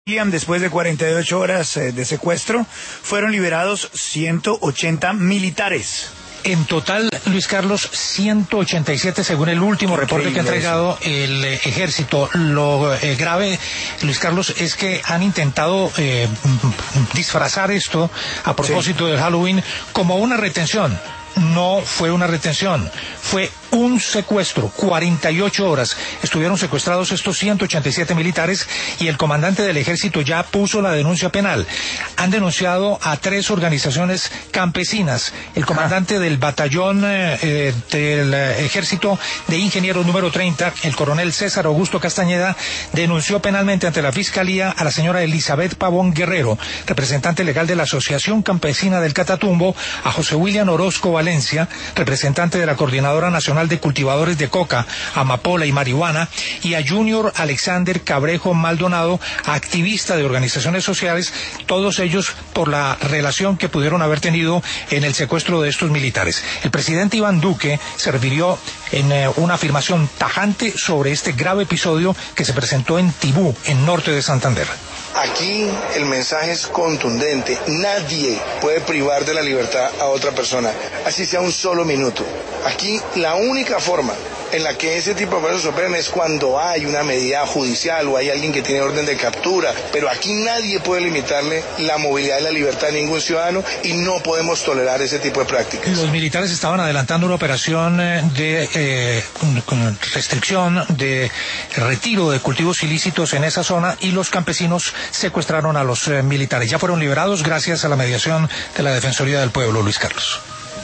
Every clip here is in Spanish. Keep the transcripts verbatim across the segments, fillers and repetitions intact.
Después de cuarenta y ocho horas de secuestro, fueron liberados ciento ochenta militares. En total, Luis Carlos, ciento ochenta y siete según el último reporte que ha entregado el eh, ejército. Lo eh, grave, Luis Carlos, es que han intentado eh, disfrazar esto a propósito sí. del Halloween como una retención. No fue una retención, fue un secuestro. cuarenta y ocho horas estuvieron secuestrados estos ciento ochenta y siete militares y el comandante del ejército ya puso la denuncia penal. Han denunciado a tres organizaciones campesinas. El comandante del batallón eh, del ejército de ingenieros número treinta, el coronel César Augusto Castañeda, denunció penalmente ante la fiscalía a la señora Elizabeth Pavón Guerrero, representante legal de la Asociación Campesina del Catatumbo, a José William Orozco Valencia, representante de la Coordinadora Nacional de Cultivadores de Coca, Amapola y Marihuana, y a Junior Alexander Cabrejo Maldonado, activista de organizaciones sociales, todos ellos por la relación que pudieron haber tenido en el secuestro de estos militares. El presidente Iván Duque se refirió en eh, una afirmación tajante sobre este grave episodio que se presentó en Tibú, en norte de Santander. Aquí el mensaje es contundente. Nadie puede privar de la libertad a otra persona, así sea un solo minuto. Aquí la única forma en la que ese tipo de cosas operan es cuando hay una medida judicial o hay alguien que tiene orden de captura, pero aquí nadie puede limitarle la movilidad y la libertad a ningún ciudadano y no podemos tolerar ese tipo de prácticas. Los militares estaban adelantando una operación de eh, restricción, de retiro de cultivos ilícitos en esa zona y los campesinos secuestraron a los eh, militares. Ya fueron liberados gracias a la mediación de la Defensoría del Pueblo, Luis Carlos.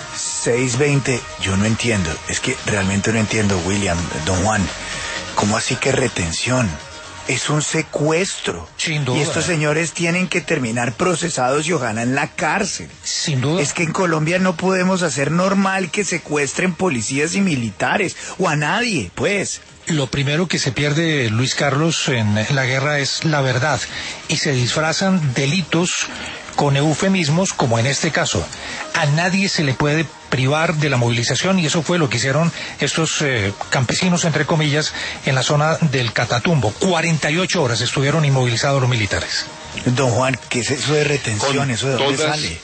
seis veinte, yo no entiendo, es que realmente no entiendo, William, don Juan, ¿cómo así que retención? Es un secuestro. Sin duda. Y estos señores tienen que terminar procesados y ojalá en la cárcel. Sin duda. Es que en Colombia no podemos hacer normal que secuestren policías y militares, o a nadie, pues. Lo primero que se pierde, Luis Carlos, en la guerra es la verdad, y se disfrazan delitos con eufemismos, como en este caso. A nadie se le puede privar de la movilización, y eso fue lo que hicieron estos eh, campesinos, entre comillas, en la zona del Catatumbo. cuarenta y ocho horas estuvieron inmovilizados los militares. Don Juan, ¿qué es eso de retención? Con ¿Eso de dónde todas... sale?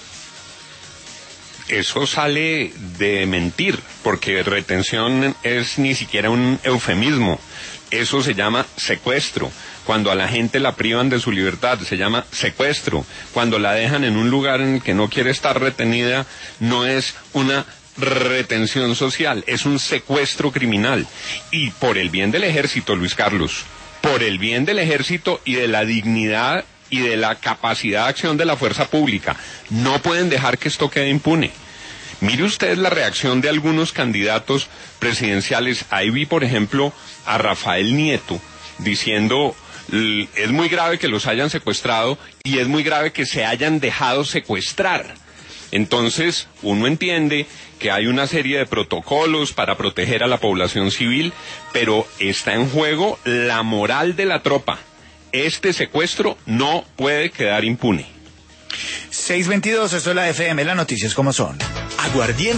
Eso sale de mentir, porque retención es ni siquiera un eufemismo. Eso se llama secuestro. Cuando a la gente la privan de su libertad, se llama secuestro. Cuando la dejan en un lugar en el que no quiere estar retenida, no es una retención social, es un secuestro criminal. Y por el bien del ejército, Luis Carlos, por el bien del ejército y de la dignidad y de la capacidad de acción de la fuerza pública, no pueden dejar que esto quede impune. Mire usted la reacción de algunos candidatos presidenciales. Ahí vi, por ejemplo, a Rafael Nieto diciendo: es muy grave que los hayan secuestrado y es muy grave que se hayan dejado secuestrar. Entonces, uno entiende que hay una serie de protocolos para proteger a la población civil, pero está en juego la moral de la tropa. Este secuestro no puede quedar impune. seis veintidós, esto es la F M, las noticias como son. Aguardiente.